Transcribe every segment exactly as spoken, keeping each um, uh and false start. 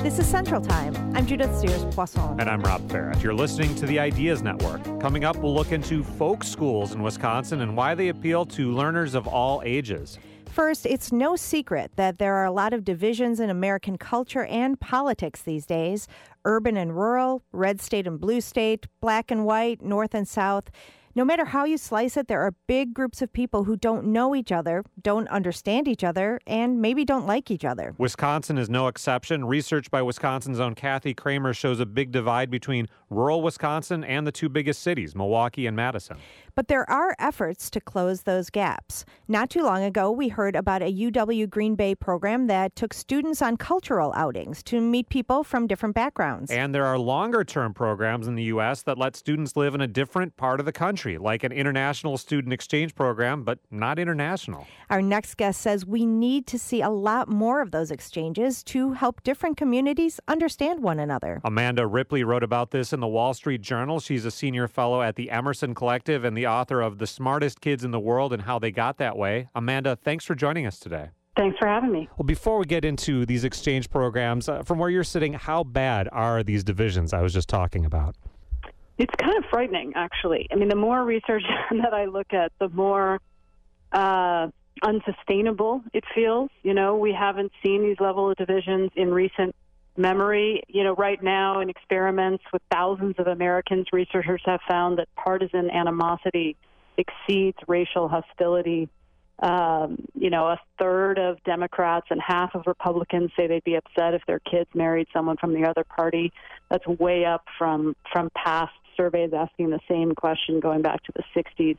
This is Central Time. I'm Judith Sears-Poisson. And I'm Rob Farrett. You're listening to the Ideas Network. Coming up, we'll look into folk schools in Wisconsin and why they appeal to learners of all ages. First, it's no secret that there are a lot of divisions in American culture and politics these days. Urban and rural, red state and blue state, black and white, north and south. No matter how you slice it, there are big groups of people who don't know each other, don't understand each other, and maybe don't like each other. Wisconsin is no exception. Research by Wisconsin's own Kathy Kramer shows a big divide between rural Wisconsin and the two biggest cities, Milwaukee and Madison. But there are efforts to close those gaps. Not too long ago, we heard about a U W Green Bay program that took students on cultural outings to meet people from different backgrounds. And there are longer-term programs in the U S that let students live in a different part of the country, like an international student exchange program, but not international. Our next guest says we need to see a lot more of those exchanges to help different communities understand one another. Amanda Ripley wrote about this in the Wall Street Journal. She's a senior fellow at the Emerson Collective and the author of The Smartest Kids in the World and How They Got That Way. Amanda, thanks for joining us today. Thanks for having me. Well, before we get into these exchange programs, uh, from where you're sitting, how bad are these divisions I was just talking about? It's kind of frightening, actually. I mean, the more research that I look at, the more uh, unsustainable it feels. You know, we haven't seen these level of divisions in recent memory. You know, right now in experiments with thousands of Americans, researchers have found that partisan animosity exceeds racial hostility. Um, you know, a third of Democrats and half of Republicans say they'd be upset if their kids married someone from the other party. That's way up from, from past surveys asking the same question going back to the sixties.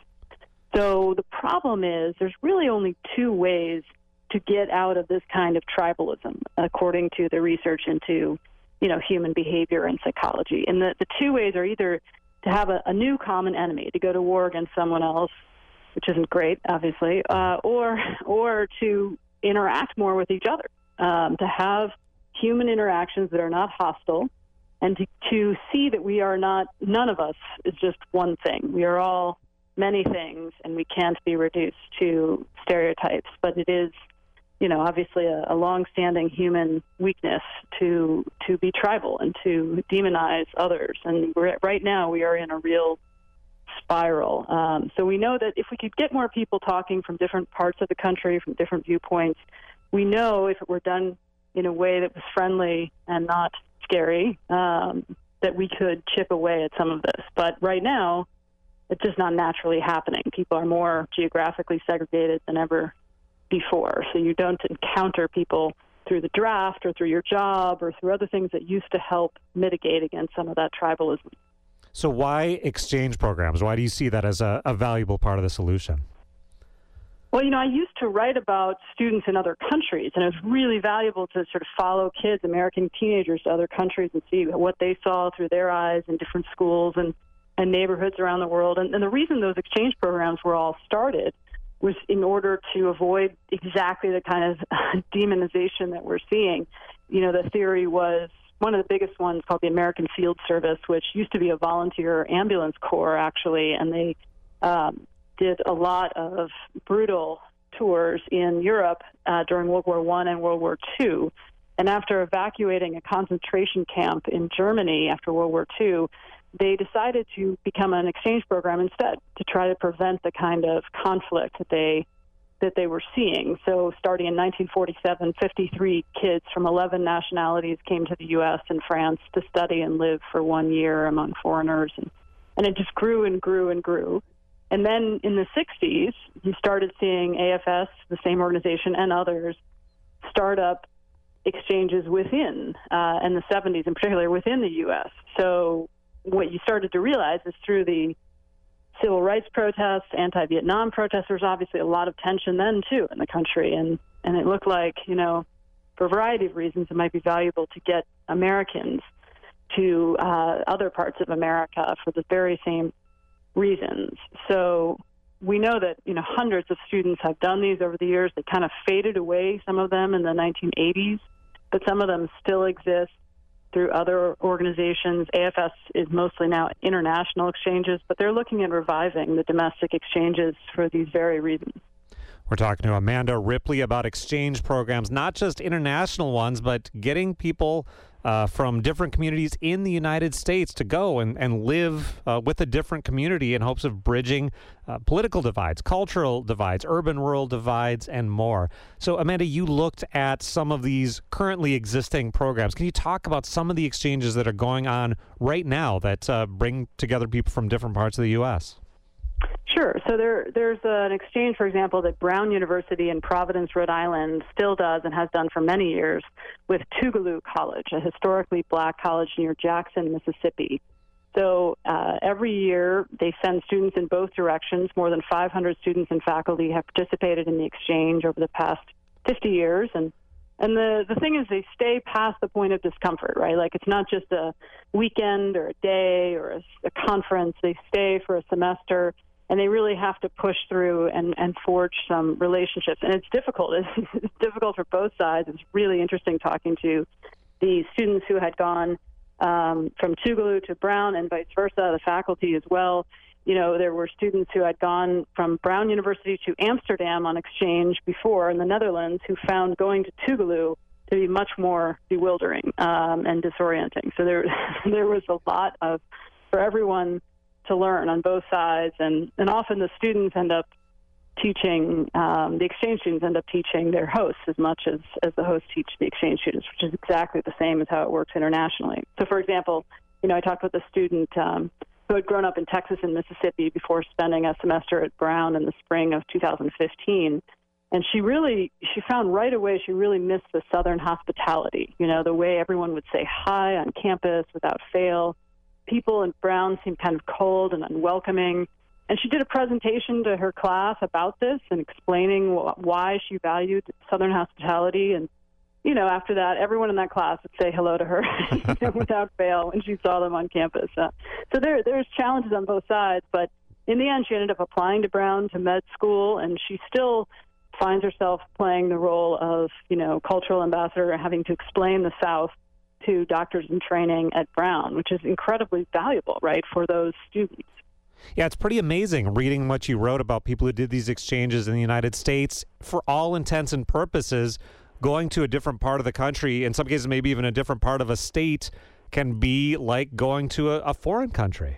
So the problem is there's really only two ways to get out of this kind of tribalism, according to the research into, you know, human behavior and psychology. And the, the two ways are either to have a, a new common enemy, to go to war against someone else, which isn't great, obviously, uh, or or to interact more with each other, um, to have human interactions that are not hostile, and to, to see that we are not, none of us is just one thing. We are all many things, and we can't be reduced to stereotypes. But it is, you know, obviously a, a long-standing human weakness to to be tribal and to demonize others. And we're, right now we are in a real spiral. Um, so we know that if we could get more people talking from different parts of the country, from different viewpoints, we know if it were done in a way that was friendly and not scary, um, that we could chip away at some of this. But right now, it's just not naturally happening. People are more geographically segregated than ever before. So you don't encounter people through the draft or through your job or through other things that used to help mitigate against some of that tribalism. So why exchange programs? Why do you see that as a, a valuable part of the solution? Well, you know, I used to write about students in other countries, and it was really valuable to sort of follow kids, American teenagers, to other countries and see what they saw through their eyes in different schools and, and neighborhoods around the world. And, and the reason those exchange programs were all started was in order to avoid exactly the kind of demonization that we're seeing. You know, the theory was one of the biggest ones called the American Field Service, which used to be a volunteer ambulance corps, actually, and they um, did a lot of brutal tours in Europe uh, during World War One and World War Two. And after evacuating a concentration camp in Germany after World War Two, they decided to become an exchange program instead to try to prevent the kind of conflict that they that they were seeing. So starting in nineteen forty-seven, fifty-three kids from eleven nationalities came to the U S and France to study and live for one year among foreigners. And, and it just grew and grew and grew. And then in the sixties, you started seeing A F S, the same organization, and others start up exchanges within, uh, and the seventies in particular, within the U S. So what you started to realize is through the civil rights protests, anti-Vietnam protests, there's obviously a lot of tension then, too, in the country. And, and it looked like, you know, for a variety of reasons, it might be valuable to get Americans to uh, other parts of America for the very same reasons. So we know that, you know, hundreds of students have done these over the years. They kind of faded away, some of them, in the nineteen eighties, but some of them still exist through other organizations. A F S is mostly now international exchanges, but they're looking at reviving the domestic exchanges for these very reasons. We're talking to Amanda Ripley about exchange programs, not just international ones, but getting people uh, from different communities in the United States to go and, and live uh, with a different community in hopes of bridging uh, political divides, cultural divides, urban-rural divides, and more. So, Amanda, you looked at some of these currently existing programs. Can you talk about some of the exchanges that are going on right now that uh, bring together people from different parts of the U S? Sure. So there, there's an exchange, for example, that Brown University in Providence, Rhode Island, still does and has done for many years with Tougaloo College, a historically black college near Jackson, Mississippi. So uh, every year they send students in both directions. More than five hundred students and faculty have participated in the exchange over the past fifty years. And And the, the thing is, they stay past the point of discomfort, right? Like, it's not just a weekend or a day or a, a conference. They stay for a semester, and they really have to push through and, and forge some relationships. And it's difficult. It's, it's difficult for both sides. It's really interesting talking to the students who had gone um, from Tougaloo to Brown and vice versa, the faculty as well. You know, there were students who had gone from Brown University to Amsterdam on exchange before in the Netherlands who found going to Tougaloo to be much more bewildering um, and disorienting. So there there was a lot of, for everyone to learn on both sides. And, and often the students end up teaching, um, the exchange students end up teaching their hosts as much as, as the hosts teach the exchange students, which is exactly the same as how it works internationally. So, for example, you know, I talked with a student um, who had grown up in Texas and Mississippi before spending a semester at Brown in the spring of two thousand fifteen. And she really, she found right away she really missed the Southern hospitality, you know, the way everyone would say hi on campus without fail. People in Brown seemed kind of cold and unwelcoming. And she did a presentation to her class about this and explaining wh- why she valued Southern hospitality. And, you know, after that, everyone in that class would say hello to her you know, without fail when she saw them on campus. Uh, so there, there's challenges on both sides. But in the end, she ended up applying to Brown to med school, and she still finds herself playing the role of, you know, cultural ambassador, having to explain the South to doctors in training at Brown, which is incredibly valuable, right, for those students. Yeah, it's pretty amazing reading what you wrote about people who did these exchanges in the United States. For all intents and purposes, going to a different part of the country, in some cases maybe even a different part of a state, can be like going to a, a foreign country.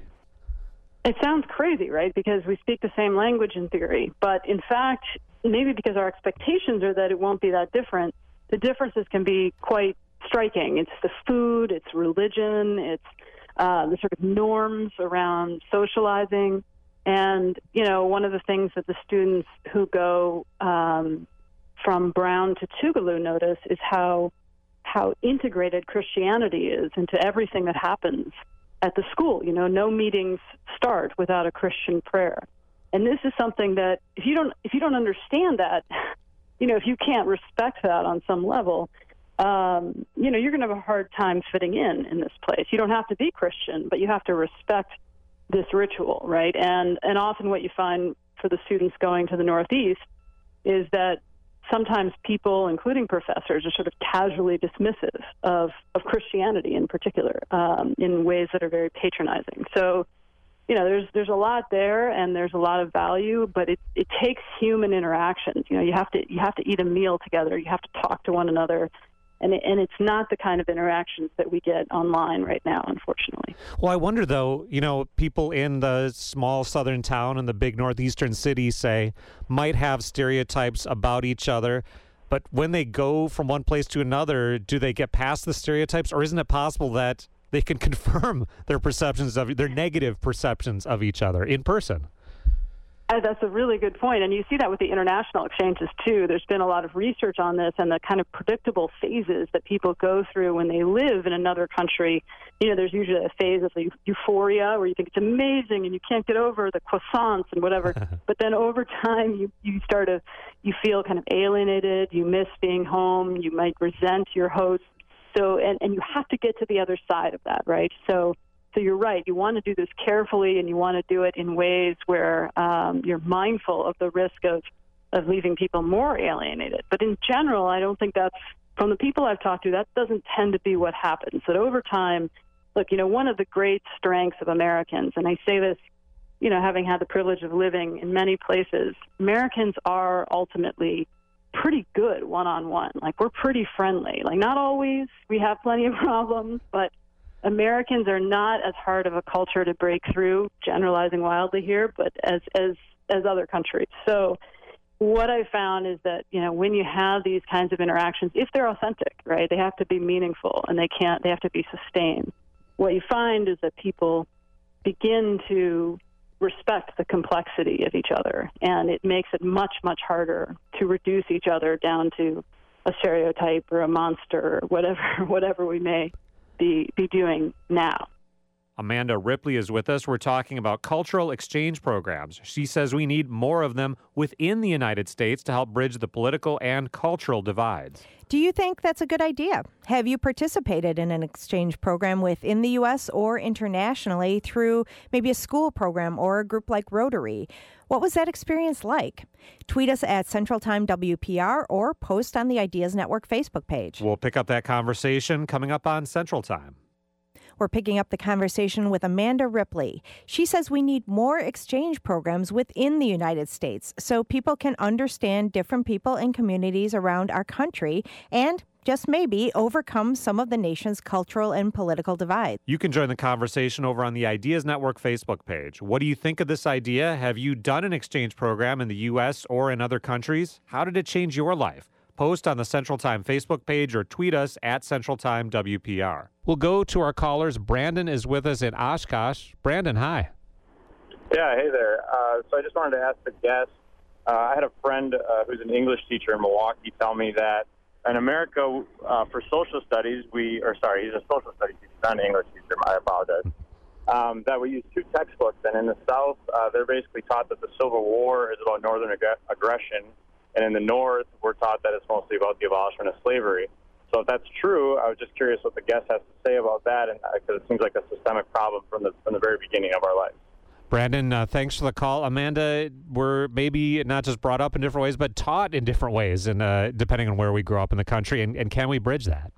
It sounds crazy, right, because we speak the same language in theory. But in fact, maybe because our expectations are that it won't be that different, the differences can be quite striking. It's the food, it's religion, it's uh, the sort of norms around socializing. And, you know, one of the things that the students who go um, from Brown to Tougaloo notice is how how integrated Christianity is into everything that happens at the school. You know, no meetings start without a Christian prayer. And this is something that if you don't if you don't understand that, you know, if you can't respect that on some level, um, you know, you're going to have a hard time fitting in in this place. You don't have to be Christian, but you have to respect this ritual, right? And and often what you find for the students going to the Northeast is that sometimes people, including professors, are sort of casually dismissive of, of Christianity in particular, um, in ways that are very patronizing. So, you know, there's there's a lot there, and there's a lot of value, but it it takes human interactions. You know, you have to you have to eat a meal together. You have to talk to one another. And, it, and it's not the kind of interactions that we get online right now, unfortunately. Well, I wonder, though, you know, people in the small southern town and the big northeastern city, say, might have stereotypes about each other. But when they go from one place to another, do they get past the stereotypes? Or isn't it possible that they can confirm their perceptions of their negative perceptions of each other in person? That's a really good point. And you see that with the international exchanges, too. There's been a lot of research on this and the kind of predictable phases that people go through when they live in another country. You know, there's usually a phase of euphoria where you think it's amazing and you can't get over the croissants and whatever. But then over time, you, you start to, you feel kind of alienated. You miss being home. You might resent your host. So, and, and you have to get to the other side of that, right? So, So you're right. You want to do this carefully, and you want to do it in ways where um, you're mindful of the risk of, of leaving people more alienated. But in general, I don't think that's, from the people I've talked to, that doesn't tend to be what happens. That over time, look, you know, one of the great strengths of Americans, and I say this, you know, having had the privilege of living in many places, Americans are ultimately pretty good one-on-one. Like, we're pretty friendly. Like, not always. We have plenty of problems, but Americans are not as hard of a culture to break through, generalizing wildly here, but as as as other countries. So what I found is that, you know, when you have these kinds of interactions, if they're authentic, right, they have to be meaningful and they can't, they have to be sustained. What you find is that people begin to respect the complexity of each other, and it makes it much, much harder to reduce each other down to a stereotype or a monster or whatever, whatever we may be, be doing now. Amanda Ripley is with us. We're talking about cultural exchange programs. She says we need more of them within the United States to help bridge the political and cultural divides. Do you think that's a good idea? Have you participated in an exchange program within the U S or internationally through maybe a school program or a group like Rotary? What was that experience like? Tweet us at Central Time W P R or post on the Ideas Network Facebook page. We'll pick up that conversation coming up on Central Time. We're picking up the conversation with Amanda Ripley. She says we need more exchange programs within the United States so people can understand different people and communities around our country and just maybe overcome some of the nation's cultural and political divides. You can join the conversation over on the Ideas Network Facebook page. What do you think of this idea? Have you done an exchange program in the U S or in other countries? How did it change your life? Post on the Central Time Facebook page or tweet us at Central Time W P R. We'll go to our callers. Brandon is with us in Oshkosh. Brandon, hi. Yeah, hey there. Uh, so I just wanted to ask the guest. Uh, I had a friend uh, who's an English teacher in Milwaukee tell me that in America, uh, for social studies, we, or sorry, he's a social studies teacher, not an English teacher, I apologize, um, that we use two textbooks. And in the South, uh, they're basically taught that the Civil War is about Northern ag- aggression. And in the North, we're taught that it's mostly about the abolishment of slavery. So if that's true, I was just curious what the guest has to say about that, and because it seems like a systemic problem from the from the very beginning of our lives. Brandon, uh, thanks for the call. Amanda, we're maybe not just brought up in different ways, but taught in different ways, and uh, depending on where we grow up in the country, and, and can we bridge that?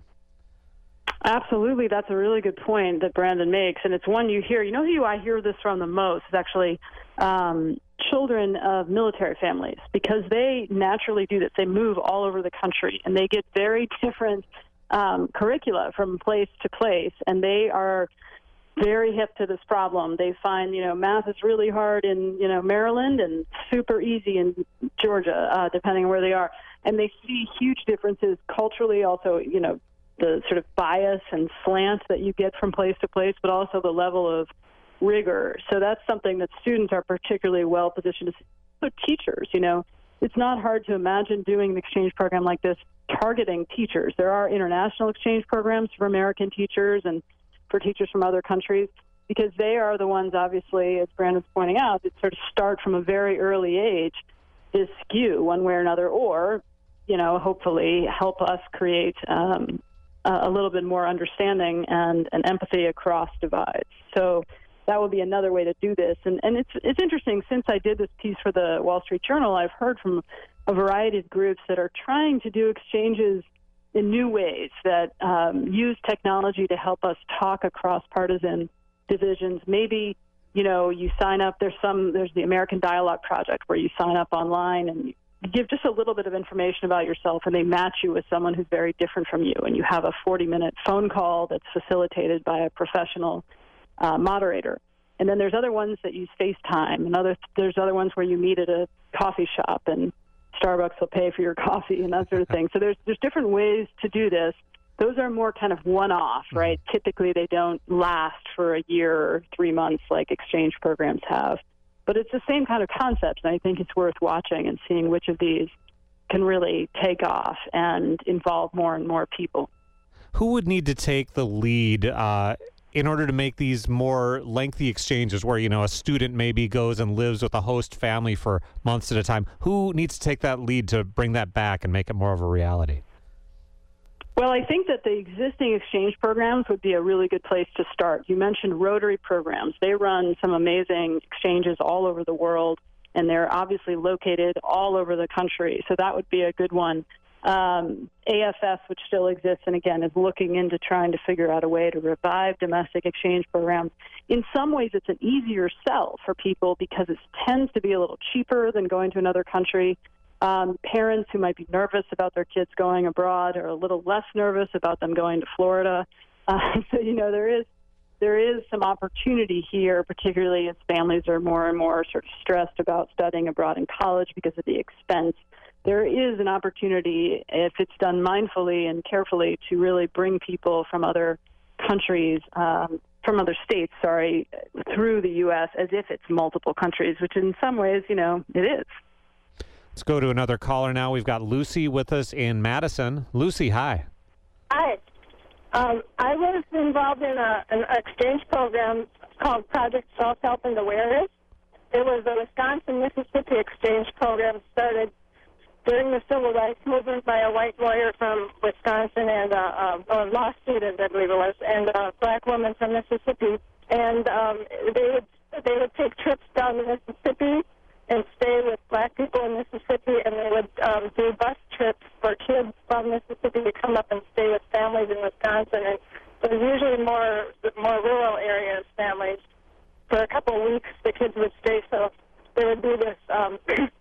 Absolutely. That's a really good point that Brandon makes, and it's one you hear. You know who I hear this from the most is actually um, children of military families, because they naturally do this. They move all over the country, and they get very different um, curricula from place to place, and they are very hip to this problem. They find, you know, math is really hard in, you know, Maryland and super easy in Georgia, uh, depending on where they are. And they see huge differences culturally, also, you know, the sort of bias and slant that you get from place to place, but also the level of rigor. So that's something that students are particularly well positioned to see. But teachers, you know, it's not hard to imagine doing an exchange program like this targeting teachers. There are international exchange programs for American teachers and for teachers from other countries, because they are the ones, obviously, as Brandon's pointing out, that sort of start from a very early age is skew one way or another, or, you know, hopefully help us create um, a little bit more understanding and, and empathy across divides. So that would be another way to do this. And, and it's it's interesting, since I did this piece for the Wall Street Journal, I've heard from a variety of groups that are trying to do exchanges in new ways that um, use technology to help us talk across partisan divisions. Maybe, you know, you sign up, there's some, there's the American Dialogue Project where you sign up online and you give just a little bit of information about yourself, and they match you with someone who's very different from you, and you have a forty-minute phone call that's facilitated by a professional uh, moderator. And then there's other ones that use FaceTime, and other there's other ones where you meet at a coffee shop, and Starbucks will pay for your coffee and that sort of thing. So there's there's different ways to do this. Those are more kind of one-off, right? Mm-hmm. Typically, they don't last for a year or three months like exchange programs have. But it's the same kind of concept, and I think it's worth watching and seeing which of these can really take off and involve more and more people. Who would need to take the lead uh, in order to make these more lengthy exchanges where, you know, a student maybe goes and lives with a host family for months at a time? Who needs to take that lead to bring that back and make it more of a reality? Well, I think that the existing exchange programs would be a really good place to start. You mentioned Rotary programs. They run some amazing exchanges all over the world, and they're obviously located all over the country. So that would be a good one. Um, A F S, which still exists, and again, is looking into trying to figure out a way to revive domestic exchange programs. In some ways, it's an easier sell for people because it tends to be a little cheaper than going to another country. um, parents who might be nervous about their kids going abroad or a little less nervous about them going to Florida. Uh, so, you know, there is there is some opportunity here, particularly as families are more and more sort of stressed about studying abroad in college because of the expense. There is an opportunity, if it's done mindfully and carefully, to really bring people from other countries, um, from other states, sorry, through the U S as if it's multiple countries, which in some ways, you know, it is. Let's go to another caller now. We've got Lucy with us in Madison. Lucy, hi. Hi. Um, I was involved in a, an exchange program called Project Self-Help and Awareness. It was a Wisconsin-Mississippi exchange program started during the Civil Rights Movement by a white lawyer from Wisconsin and a, a, a law student, I believe it was, and a black woman from Mississippi. And um, they would they would take trips down to Mississippi and stay with black people in Mississippi, and they would um, do bus trips for kids from Mississippi to come up and stay with families in Wisconsin. And it was usually more more rural areas, families. For a couple of weeks, the kids would stay, so they would do this um,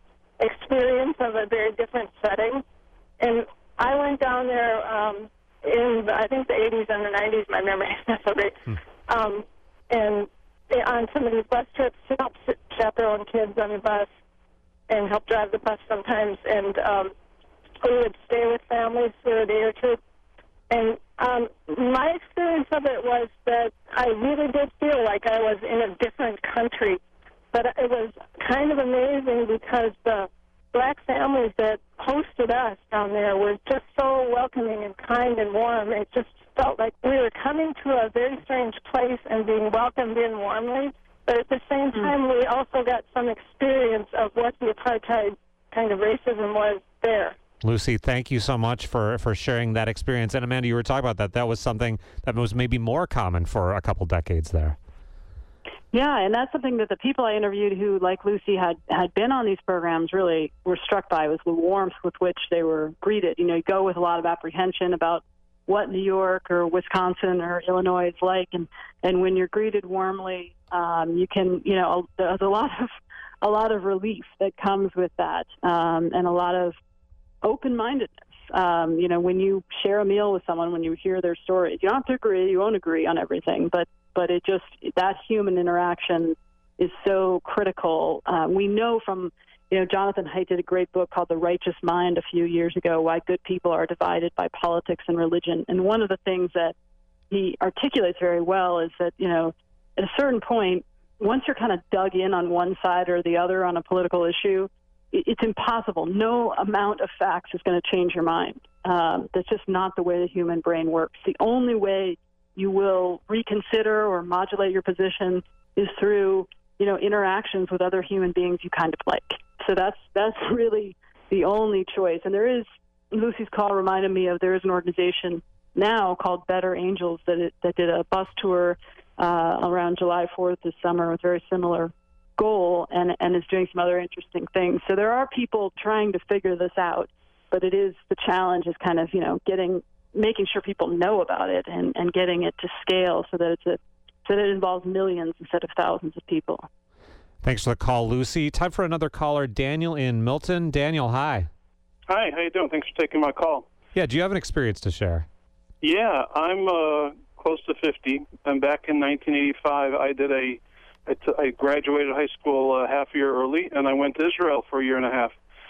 experience of a very different setting. And I went down there um, in, I think, the eighties and the nineties, my memory is not so great, hmm. um, and on some of these bus trips to help chaperone kids on the bus and help drive the bus sometimes. And um, we would stay with families for a day or two. And um, my experience of it was that I really did feel like I was in a different country. But it was kind of amazing because the black families that hosted us down there were just so welcoming and kind and warm. It just felt like we were coming to a very strange place and being welcomed in warmly. But at the same time, we also got some experience of what the apartheid kind of racism was there. Lucy, thank you so much for, for sharing that experience. And Amanda, you were talking about that. That was something that was maybe more common for a couple decades there. Yeah, and that's something that the people I interviewed who, like Lucy, had, had been on these programs really were struck by, was the warmth with which they were greeted. You know, you go with a lot of apprehension about what New York or Wisconsin or Illinois is like, and, and when you're greeted warmly, um, you can, you know, there's a lot of a lot of relief that comes with that, um, and a lot of open-mindedness. Um, you know, when you share a meal with someone, when you hear their stories, you don't have to agree, you won't agree on everything, but but it just, that human interaction is so critical. Uh, we know from, you know, Jonathan Haidt did a great book called The Righteous Mind a few years ago, Why Good People Are Divided by Politics and Religion. And one of the things that he articulates very well is that, you know, at a certain point, once you're kind of dug in on one side or the other on a political issue, it's impossible. No amount of facts is going to change your mind. Um, that's just not the way the human brain works. The only way you will reconsider or modulate your position is through, you know, interactions with other human beings you kind of like. So that's that's really the only choice. And there is, Lucy's call reminded me of, there is an organization now called Better Angels that it, that did a bus tour uh, around July fourth this summer with a very similar goal, and, and is doing some other interesting things. So there are people trying to figure this out, but it is, the challenge is kind of, you know, getting, making sure people know about it and, and getting it to scale so that it's a, so that it involves millions instead of thousands of people. Thanks for the call, Lucy. Time for another caller, Daniel in Milton. Daniel, hi. Hi, how you doing? Thanks for taking my call. Yeah, do you have an experience to share? Yeah, I'm uh, close to fifty, and back in nineteen eighty-five, I did a, I, t- I graduated high school a half year early, and I went to Israel for a year and a half.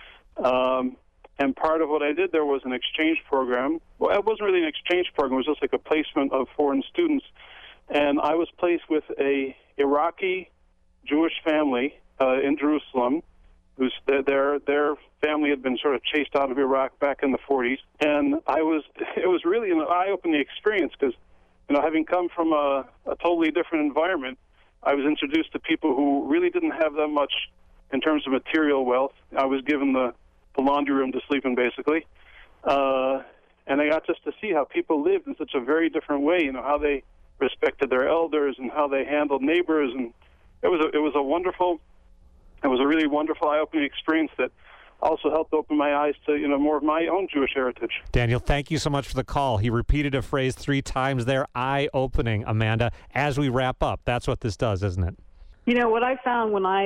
Um, and part of what I did there was an exchange program. Well, it wasn't really an exchange program. It was just like a placement of foreign students. And I was placed with a Iraqi Jewish family uh, in Jerusalem, whose their their family had been sort of chased out of Iraq back in the forties. And I was it was really an eye-opening experience because, you know, having come from a, a totally different environment, I was introduced to people who really didn't have that much in terms of material wealth. I was given the, the laundry room to sleep in, basically. Uh, and I got just to see how people lived in such a very different way, you know, how they respected their elders and how they handled neighbors. And it was a, it was a wonderful, it was a really wonderful eye-opening experience that also helped open my eyes to, you know, more of my own Jewish heritage. Daniel, thank you so much for the call. He repeated a phrase three times there, eye-opening, Amanda, as we wrap up. That's what this does, isn't it? You know, what I found when I've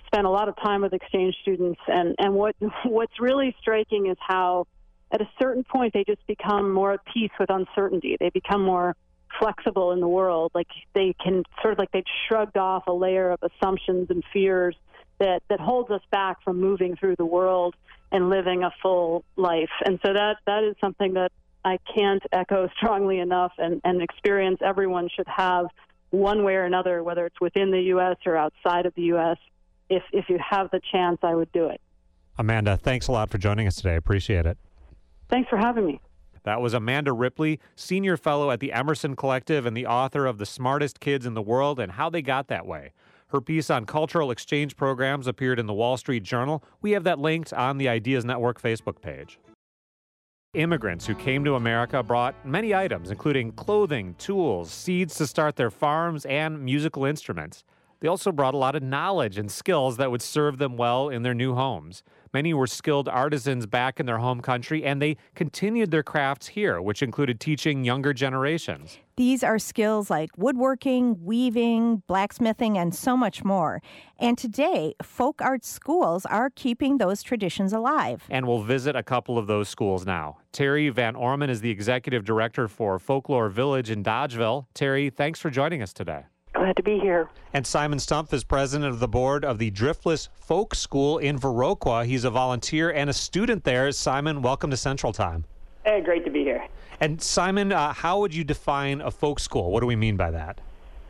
spent a lot of time with exchange students, and, and what what's really striking is how at a certain point they just become more at peace with uncertainty. They become more flexible in the world. Like they can sort of like they've shrugged off a layer of assumptions and fears that, that holds us back from moving through the world and living a full life. And so that that is something that I can't echo strongly enough, and, and experience everyone should have one way or another, whether it's within the U S or outside of the U S. If if you have the chance, I would do it. Amanda, thanks a lot for joining us today. Appreciate it. Thanks for having me. That was Amanda Ripley, senior fellow at the Emerson Collective and the author of The Smartest Kids in the World and How They Got That Way. Her piece on cultural exchange programs appeared in the Wall Street Journal. We have that linked on the Ideas Network Facebook page. Immigrants who came to America brought many items, including clothing, tools, seeds to start their farms, and musical instruments. They also brought a lot of knowledge and skills that would serve them well in their new homes. Many were skilled artisans back in their home country, and they continued their crafts here, which included teaching younger generations. These are skills like woodworking, weaving, blacksmithing, and so much more. And today, folk art schools are keeping those traditions alive. And we'll visit a couple of those schools now. Terry Van Orman is the executive director for Folklore Village in Dodgeville. Terry, thanks for joining us today. Glad to be here. And Simon Stumpf is president of the board of the Driftless Folk School in Viroqua. He's a volunteer and a student there. Simon, welcome to Central Time. Hey, great to be here. And Simon, uh, how would you define a folk school? What do we mean by that?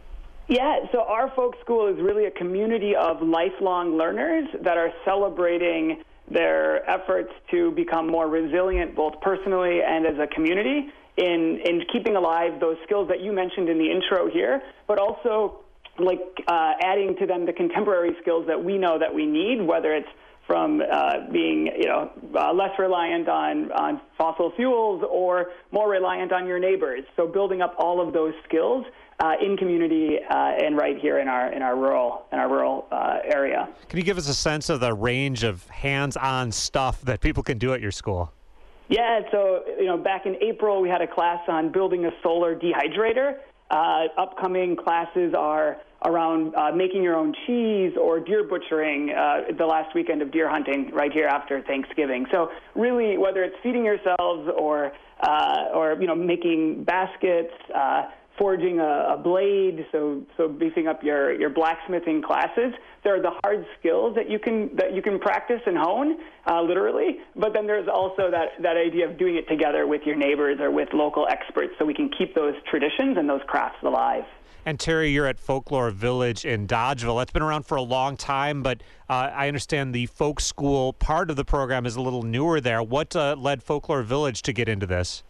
Yeah, so our folk school is really a community of lifelong learners that are celebrating their efforts to become more resilient, both personally and as a community, in in keeping alive those skills that you mentioned in the intro here, but also like uh, adding to them the contemporary skills that we know that we need, whether it's from uh, being you know uh, less reliant on, on fossil fuels or more reliant on your neighbors. So building up all of those skills uh, in community uh, and right here in our in our rural in our rural uh, area. Can you give us a sense of the range of hands-on stuff that people can do at your school? Yeah, so, you know, back in April, we had a class on building a solar dehydrator. Uh, upcoming classes are around uh, making your own cheese or deer butchering uh, the last weekend of deer hunting right here after Thanksgiving. So really, whether it's feeding yourselves or, uh, or you know, making baskets, uh, forging a, a blade, so so beefing up your, your blacksmithing classes. There are the hard skills that you can that you can practice and hone, uh, literally. But then there's also that, that idea of doing it together with your neighbors or with local experts, so we can keep those traditions and those crafts alive. And Terry, you're at Folklore Village in Dodgeville. That's been around for a long time, but uh, I understand the folk school part of the program is a little newer there. What uh, led Folklore Village to get into this?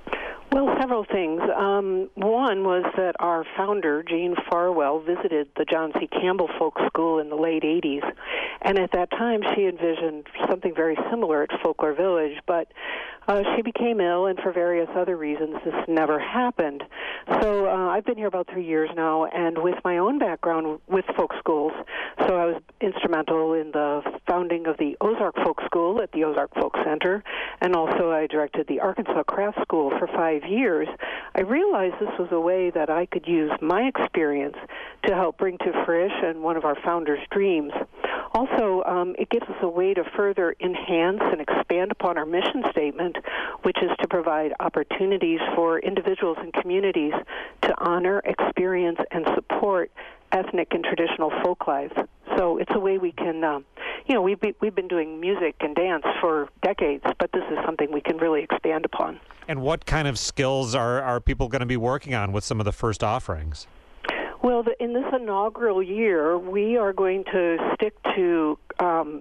Well, several things. Um, one was that our founder, Jane Farwell, visited the John C. Campbell Folk School in the late eighties. And at that time, she envisioned something very similar at Folklore Village, but uh, she became ill, and for various other reasons, this never happened. So uh, I've been here about three years now, and with my own background with folk schools, so I was instrumental in the founding of the Ozark Folk School at the Ozark Folk Center, and also I directed the Arkansas Craft School for five years. I realized this was a way that I could use my experience to help bring to fruition one of our founders' dreams. Also, um, it gives us a way to further enhance and expand upon our mission statement, which is to provide opportunities for individuals and communities to honor, experience, and support ethnic and traditional folk lives. So it's a way we can, um, you know, we've, be, we've been doing music and dance for decades, but this is something we can really expand upon. And what kind of skills are, are people going to be working on with some of the first offerings? Well, the, in this inaugural year, we are going to stick to um,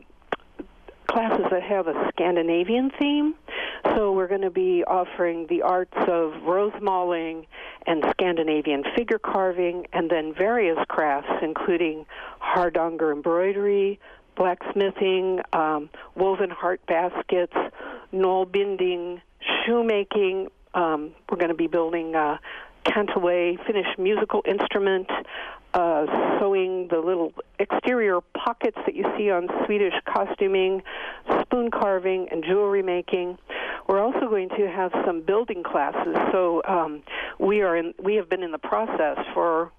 classes that have a Scandinavian theme. So we're going to be offering the arts of rose mauling and Scandinavian figure carving, and then various crafts, including hardanger embroidery, blacksmithing, um, woven heart baskets, knoll binding, shoemaking. Um, we're going to be building uh, cantaway, finished musical instrument, uh, sewing the little exterior pockets that you see on Swedish costuming, spoon carving, and jewelry making. We're also going to have some building classes. So um, we are in, we have been in the process for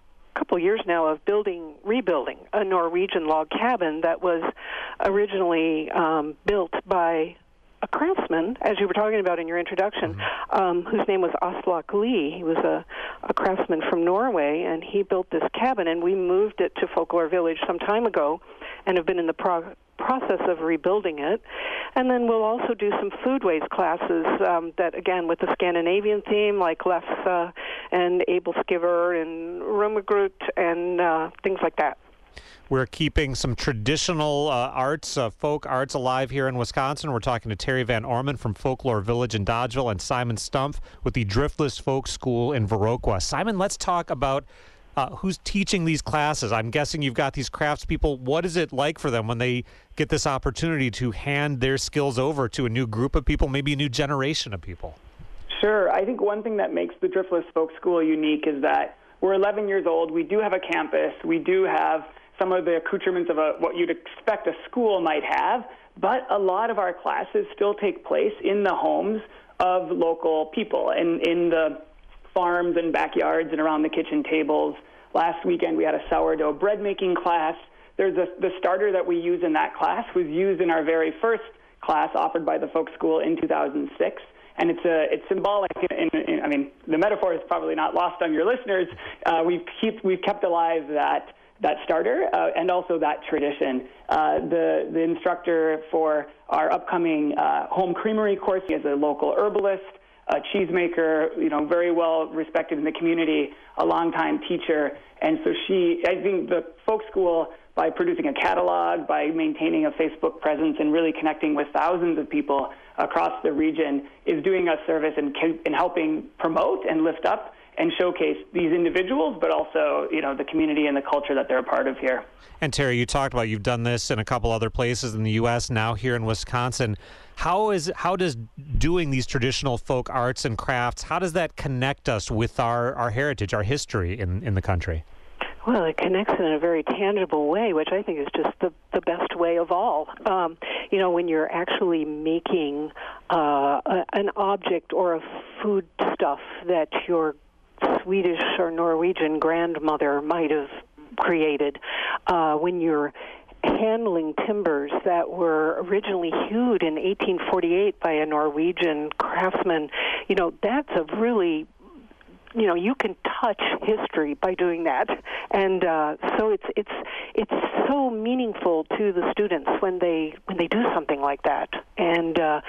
couple years now of building, rebuilding a Norwegian log cabin that was originally um, built by a craftsman, as you were talking about in your introduction, mm-hmm. um, whose name was Aslak Lie. He was a, a craftsman from Norway, and he built this cabin, and we moved it to Folklore Village some time ago and have been in the pro- process of rebuilding it. And then we'll also do some foodways classes um, that, again, with the Scandinavian theme, like Lefse and Abelskiver and Rummegrut and uh, things like that. We're keeping some traditional uh, arts, uh, folk arts alive here in Wisconsin. We're talking to Terry Van Orman from Folklore Village in Dodgeville and Simon Stumpf with the Driftless Folk School in Viroqua. Simon, let's talk about uh, who's teaching these classes. I'm guessing you've got these craftspeople. What is it like for them when they get this opportunity to hand their skills over to a new group of people, maybe a new generation of people? Sure. I think one thing that makes the Driftless Folk School unique is that we're eleven years old. We do have a campus. We do have some of the accoutrements of a, what you'd expect a school might have, but a lot of our classes still take place in the homes of local people and in the farms and backyards and around the kitchen tables. Last weekend we had a sourdough bread making class. There's a, the starter that we use in that class was used in our very first class offered by the folk school in two thousand six. And it's a, it's symbolic. In, in, I mean, the metaphor is probably not lost on your listeners. Uh, we've keep we've kept alive that that starter uh, and also that tradition. Uh, the the instructor for our upcoming uh, home creamery course is a local herbalist, a cheesemaker, you know, very well respected in the community, a longtime teacher. And so she, I think the folk school, by producing a catalog, by maintaining a Facebook presence and really connecting with thousands of people across the region, is doing us service in, in helping promote and lift up and showcase these individuals, but also, you know, the community and the culture that they're a part of here. And Terry, you talked about you've done this in a couple other places in the U S, now here in Wisconsin. How is how does doing these traditional folk arts and crafts, how does that connect us with our, our heritage, our history in, in the country? Well, it connects in a very tangible way, which I think is just the, the best way of all. Um, you know, when you're actually making uh, a, an object or a food stuff that your Swedish or Norwegian grandmother might have created, uh, when you're handling timbers that were originally hewed in eighteen forty-eight by a Norwegian craftsman, you know, that's a really, you know, you can touch history by doing that. And uh, so it's it's it's so meaningful to the students when they when they do something like that. And uh,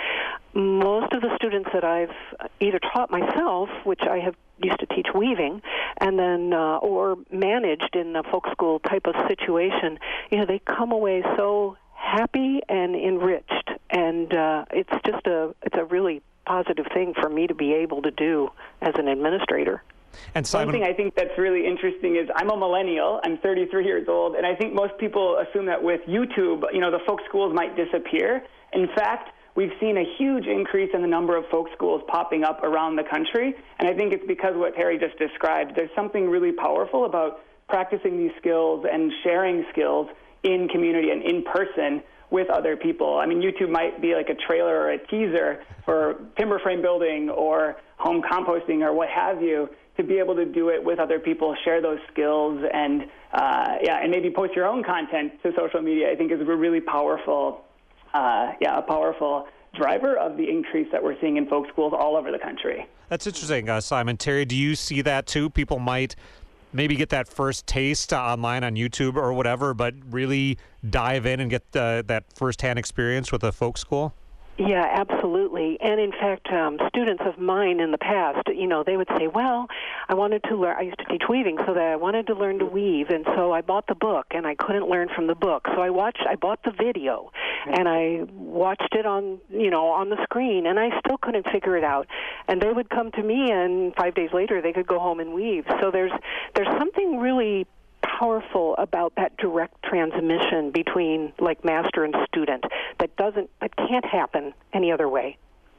most of the students that I've either taught myself, which I have used to teach weaving, and then uh, or managed in a folk school type of situation, you know, they come away so happy and enriched, and uh, it's just a it's a really positive thing for me to be able to do as an administrator. And Simon, one thing I think that's really interesting is I'm a millennial. I'm thirty-three years old, and I think most people assume that with YouTube, you know, the folk schools might disappear. In fact, we've seen a huge increase in the number of folk schools popping up around the country, and I think it's because of what Terry just described. There's something really powerful about practicing these skills and sharing skills in community and in person with other people. I mean, YouTube might be like a trailer or a teaser for timber frame building or home composting or what have you. To be able to do it with other people, share those skills, and uh, yeah, and maybe post your own content to social media, I think is a really powerful, uh, yeah, a powerful driver of the increase that we're seeing in folk schools all over the country. That's interesting, uh, Simon. Terry, do you see that too? People might maybe get that first taste uh, online on YouTube or whatever, but really dive in and get uh, that firsthand experience with a folk school? Yeah, absolutely. And in fact, um, students of mine in the past, you know, they would say, well, I wanted to learn, I used to teach weaving, so that I wanted to learn to weave, and so I bought the book, and I couldn't learn from the book. So I watched, I bought the video, and I watched it on, you know, on the screen, and I still couldn't figure it out. And they would come to me, and five days later, they could go home and weave. So there's there's something really powerful about that direct transmission between like master and student that doesn't that can't happen any other way.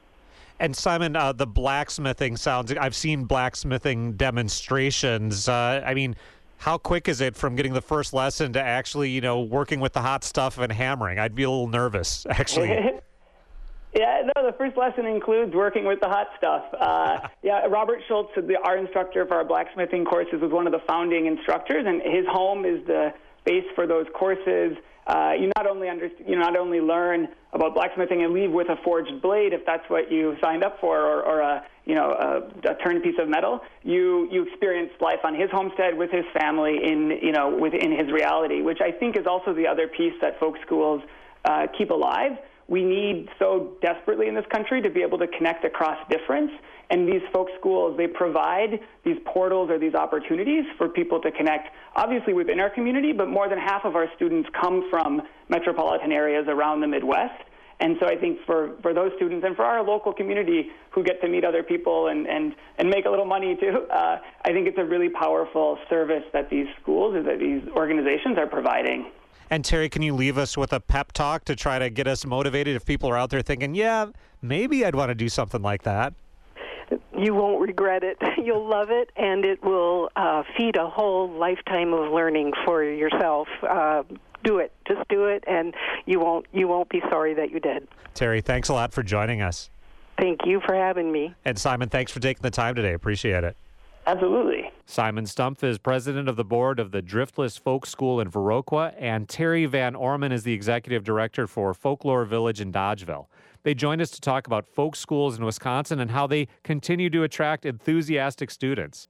And Simon, uh, the blacksmithing sounds, I've seen blacksmithing demonstrations. Uh, I mean, how quick is it from getting the first lesson to actually, you know, working with the hot stuff and hammering? I'd be a little nervous, actually. Yeah, no, the first lesson includes working with the hot stuff. Uh, yeah, Robert Schultz, the, our instructor for our blacksmithing courses, was one of the founding instructors, and his home is the base for those courses. Uh, you not only under, you not only learn about blacksmithing and leave with a forged blade if that's what you signed up for, or, or a you know a, a turned piece of metal. You you experience life on his homestead with his family in you know within his reality, which I think is also the other piece that folk schools uh, keep alive. We need so desperately in this country to be able to connect across difference. And these folk schools, they provide these portals or these opportunities for people to connect, obviously within our community, but more than half of our students come from metropolitan areas around the Midwest. And so I think for, for those students and for our local community who get to meet other people and, and, and make a little money too, uh, I think it's a really powerful service that these schools, that these organizations are providing. And Terry, can you leave us with a pep talk to try to get us motivated if people are out there thinking, yeah, maybe I'd want to do something like that? You won't regret it. You'll love it, and it will uh, feed a whole lifetime of learning for yourself. Uh, do it. Just do it, and you won't you won't be sorry that you did. Terry, thanks a lot for joining us. Thank you for having me. And Simon, thanks for taking the time today. Appreciate it. Absolutely. Simon Stumpf is president of the board of the Driftless Folk School in Viroqua, and Terry Van Orman is the executive director for Folklore Village in Dodgeville. They joined us to talk about folk schools in Wisconsin and how they continue to attract enthusiastic students.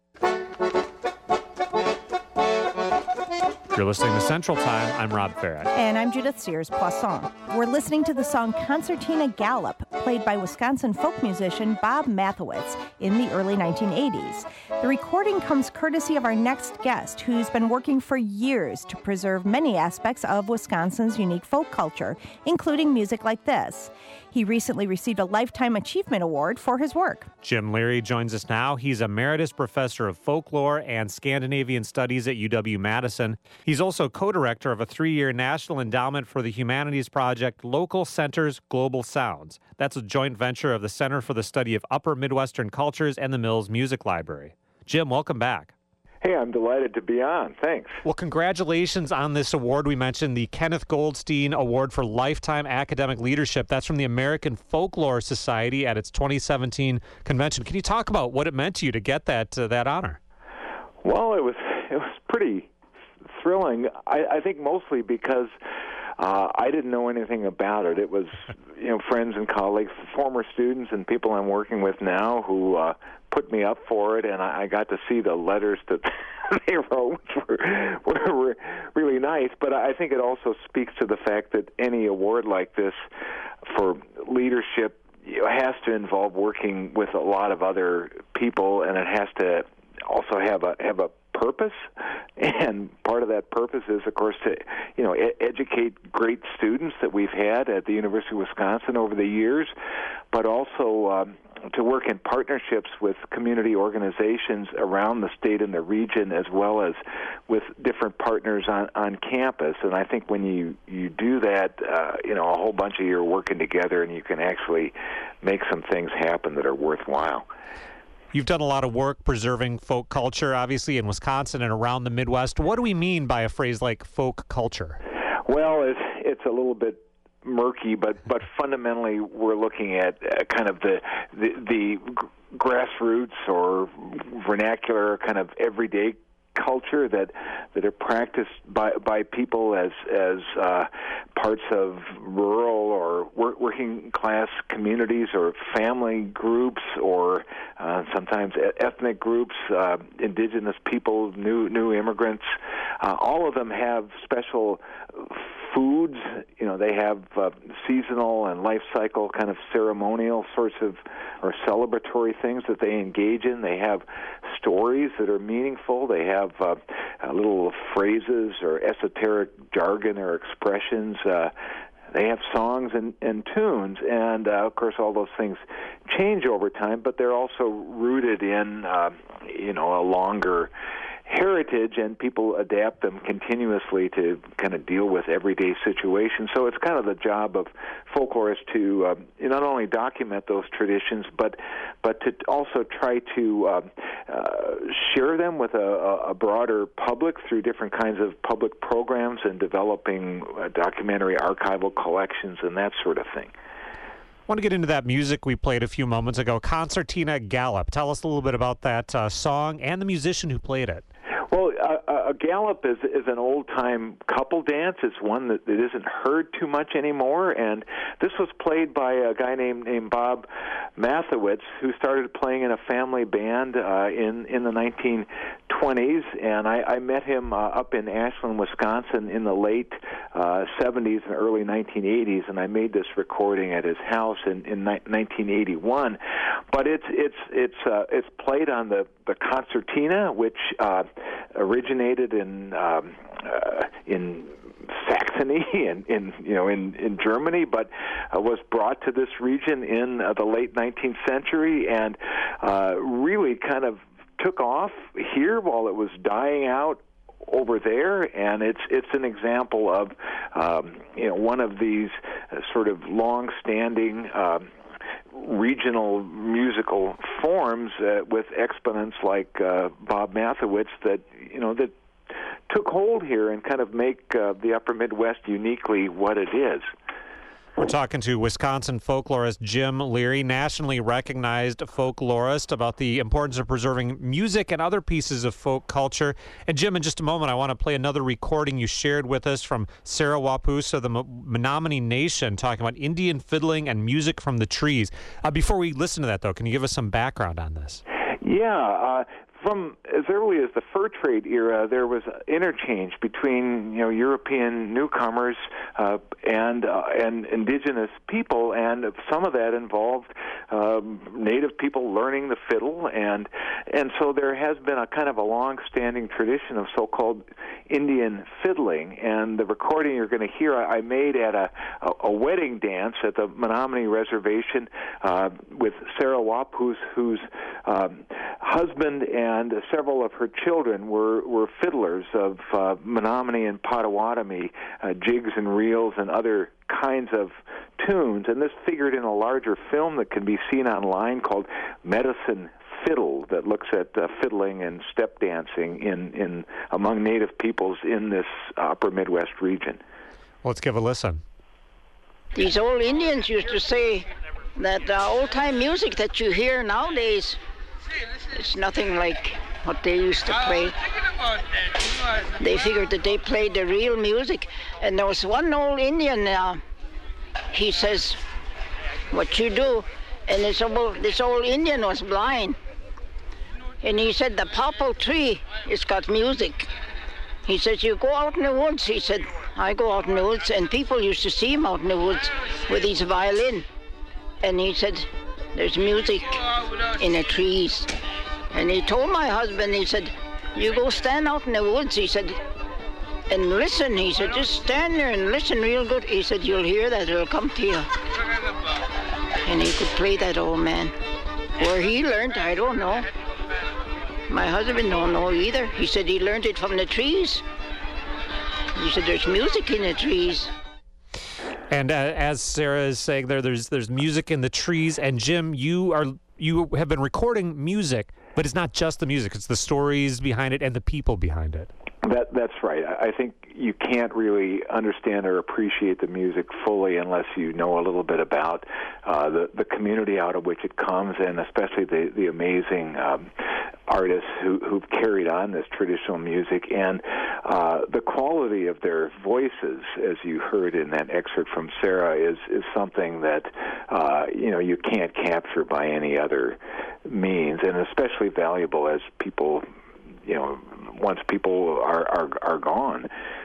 You're listening to Central Time. I'm Rob Farrett. And I'm Judith Sears-Poisson. We're listening to the song Concertina Galop, played by Wisconsin folk musician Bob Mathewitz in the early nineteen eighties. The recording comes courtesy of our next guest, who's been working for years to preserve many aspects of Wisconsin's unique folk culture, including music like this. He recently received a Lifetime Achievement Award for his work. Jim Leary joins us now. He's Emeritus Professor of Folklore and Scandinavian Studies at U W-Madison. He's also co-director of a three-year National Endowment for the Humanities project, Local Centers Global Sounds. That's a joint venture of the Center for the Study of Upper Midwestern Cultures and the Mills Music Library. Jim, welcome back. Hey, I'm delighted to be on. Thanks. Well, congratulations on this award. We mentioned the Kenneth Goldstein Award for Lifetime Academic Leadership. That's from the American Folklore Society at its twenty seventeen convention. Can you talk about what it meant to you to get that uh, that honor? Well, it was it was pretty thrilling. I, I think mostly because uh, I didn't know anything about it. It was you know friends and colleagues, former students, and people I'm working with now who uh, put me up for it, and I, I got to see the letters that they wrote, which were, were, were really nice. But I think it also speaks to the fact that any award like this for leadership you know, has to involve working with a lot of other people, and it has to also have a have a purpose. And part of that purpose is, of course, to you know e- educate great students that we've had at the University of Wisconsin over the years, but also um, to work in partnerships with community organizations around the state and the region, as well as with different partners on, on campus. And I think when you, you do that, uh, you know, a whole bunch of you are working together, and you can actually make some things happen that are worthwhile. You've done a lot of work preserving folk culture, obviously, in Wisconsin and around the Midwest. What do we mean by a phrase like folk culture? Well, it's, it's a little bit murky, but but fundamentally we're looking at uh, kind of the the, the g- grassroots or vernacular kind of everyday culture that that are practiced by by people as as uh, parts of rural or wor- working class communities or family groups or uh, sometimes ethnic groups, uh, indigenous people, new new immigrants. Uh, all of them have special foods. You know, they have uh, seasonal and life cycle kind of ceremonial sorts of or celebratory things that they engage in. They have stories that are meaningful. They have uh, uh, little phrases or esoteric jargon or expressions. Uh, they have songs and, and tunes, and uh, of course all those things change over time, but they're also rooted in, uh, you know, a longer heritage, and people adapt them continuously to kind of deal with everyday situations. So it's kind of the job of folklorists to uh, not only document those traditions, but but to also try to uh, uh, share them with a, a broader public through different kinds of public programs and developing uh, documentary archival collections and that sort of thing. want to get into that music we played a few moments ago, Concertina Galop. Tell us a little bit about that uh, song and the musician who played it. Well, uh, a gallop is is an old-time couple dance. It's one that, that isn't heard too much anymore, and this was played by a guy named named Bob Mathewitz, who started playing in a family band uh, in in the nineteen twenties, and I, I met him uh, up in Ashland, Wisconsin, in the late uh, seventies and early nineteen eighties, and I made this recording at his house in, in ni- nineteen eighty-one. But it's it's it's uh, it's played on the the concertina, which uh, originated in um, uh, in Saxony and in you know in, in Germany, but uh, was brought to this region in uh, the late nineteenth century, and uh, really kind of took off here while it was dying out over there. And it's it's an example of um, you know one of these uh, sort of long-standing Um, regional musical forms uh, with exponents like uh, Bob Mathewitz that you know that took hold here and kind of make uh, the Upper Midwest uniquely what it is. We're talking to Wisconsin folklorist Jim Leary, nationally recognized folklorist, about the importance of preserving music and other pieces of folk culture. And Jim, in just a moment, I want to play another recording you shared with us from Sarah Wapusa of the Menominee Nation, talking about Indian fiddling and music from the trees. Uh, before we listen to that, though, can you give us some background on this? Yeah, uh, from as early as the fur trade era, there was interchange between you know European newcomers uh, and uh, and indigenous people, and some of that involved um, native people learning the fiddle, and and so there has been a kind of a long-standing tradition of so-called Indian fiddling. And the recording you're going to hear, I made at a, a, a wedding dance at the Menominee Reservation uh, with Sarah Wapus, whose um, husband and And several of her children were, were fiddlers of uh, Menominee and Potawatomi, uh, jigs and reels and other kinds of tunes. And this figured in a larger film that can be seen online called Medicine Fiddle, that looks at uh, fiddling and step dancing in, in among Native peoples in this Upper Midwest region. Let's give a listen. These old Indians used to say that uh, old-time music that you hear nowadays, it's nothing like what they used to play. They figured that they played the real music. And there was one old Indian, uh, he says, what you do, and this old, this old Indian was blind. And he said, the papaw tree, it's got music. He says, you go out in the woods. He said, I go out in the woods, and people used to see him out in the woods with his violin. And he said, there's music in the trees. And he told my husband, he said, you go stand out in the woods, he said, and listen. He said, just stand there and listen real good. He said, you'll hear that, it'll come to you. And he could play that, old man. Where he learned, I don't know. My husband don't know either. He said he learned it from the trees. He said, there's music in the trees. And uh, as Sarah is saying there, there's there's music in the trees. And Jim, you are you have been recording music, but it's not just the music; it's the stories behind it and the people behind it. That that's right. I think you can't really understand or appreciate the music fully unless you know a little bit about uh, the the community out of which it comes, and especially the the amazing um, artists who who've carried on this traditional music, and uh, the quality of their voices, as you heard in that excerpt from Sarah, is is something that uh, you know you can't capture by any other means, and especially valuable as people. You know, once people are, are are gone.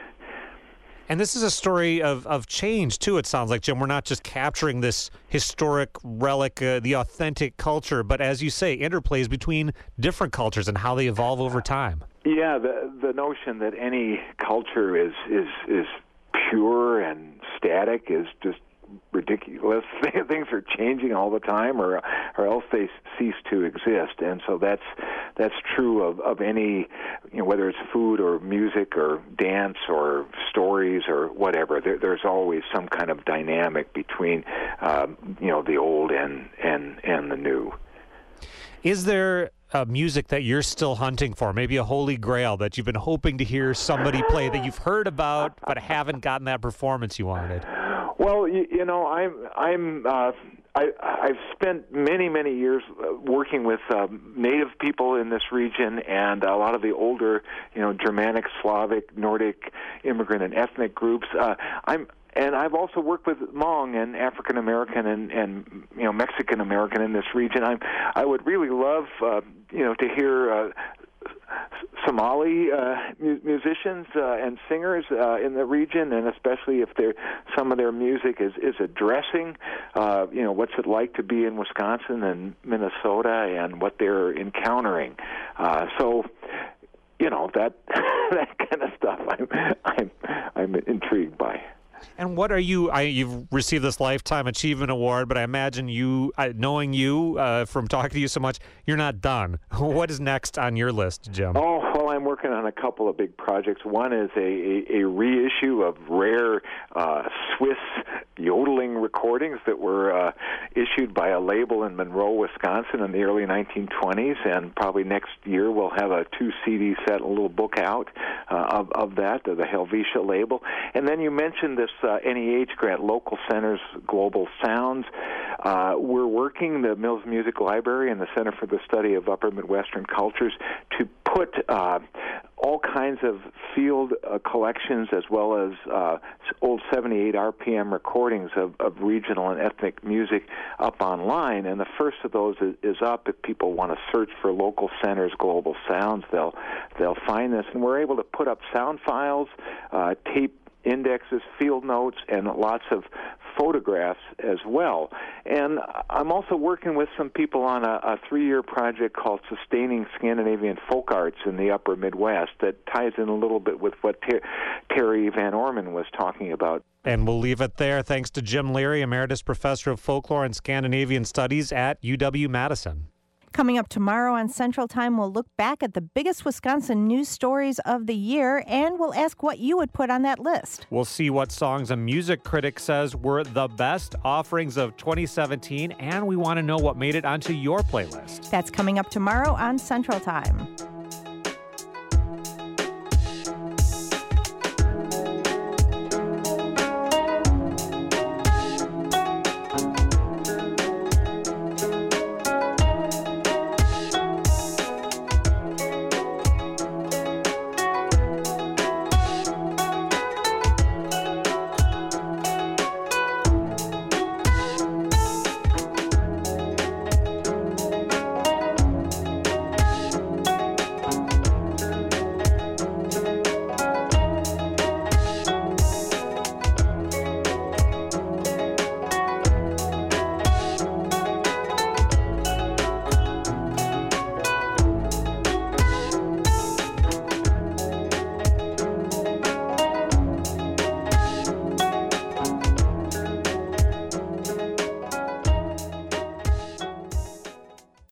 And this is a story of, of change, too, it sounds like, Jim. We're not just capturing this historic relic, uh, the authentic culture, but as you say, interplays between different cultures and how they evolve over time. Yeah, the the notion that any culture is is, is pure and static is just ridiculous. Things are changing all the time, or or else they cease to exist. And so that's that's true of, of any, you know, whether it's food or music or dance or stories or whatever. There, there's always some kind of dynamic between, um, you know, the old and and and the new. Is there uh, music that you're still hunting for? Maybe a holy grail that you've been hoping to hear somebody play that you've heard about but haven't gotten that performance you wanted? Well, you, you know, I'm I'm uh, I, I've spent many, many years working with um, native people in this region and a lot of the older, you know, Germanic, Slavic, Nordic immigrant and ethnic groups. Uh, I'm And I've also worked with Hmong and African American and, and you know Mexican American in this region. I'm I would really love uh, you know to hear uh, Somali uh, mu- musicians uh, and singers uh, in the region, and especially if they're, some of their music is is addressing uh, you know what's it like to be in Wisconsin and Minnesota and what they're encountering. Uh, so. You know that that kind of stuff. I'm I'm I'm intrigued by. And what are you? I, you've received this Lifetime Achievement Award, but I imagine you, I, knowing you uh, from talking to you so much, you're not done. What is next on your list, Jim? Oh, well, I'm working on a couple of big projects. One is a, a, a reissue of rare uh, Swiss yodeling recordings that were uh, issued by a label in Monroe, Wisconsin in the early nineteen twenties, and probably next year we'll have a two C D set, a little book out uh, of, of that, of the Helvetia label. And then you mentioned this uh, N E H grant, Local Centers Global Sounds. Uh, we're working, the Mills Music Library and the Center for the Study of Upper Midwestern Cultures, to put uh, all kinds of field uh, collections as well as uh, old seventy-eight R P M recordings of, of regional and ethnic music up online. And the first of those is, is up. If people want to search for Local Centers Global Sounds, they'll they'll find this. And we're able to put up sound files, uh, tape indexes, field notes, and lots of photographs as well. And I'm also working with some people on a, a three-year project called Sustaining Scandinavian Folk Arts in the Upper Midwest that ties in a little bit with what Ter- Terry Van Orman was talking about. And we'll leave it there. Thanks to Jim Leary, Emeritus Professor of Folklore and Scandinavian Studies at U W-Madison. Coming up tomorrow on Central Time, we'll look back at the biggest Wisconsin news stories of the year, and we'll ask what you would put on that list. We'll see what songs a music critic says were the best offerings of twenty seventeen, and we want to know what made it onto your playlist. That's coming up tomorrow on Central Time.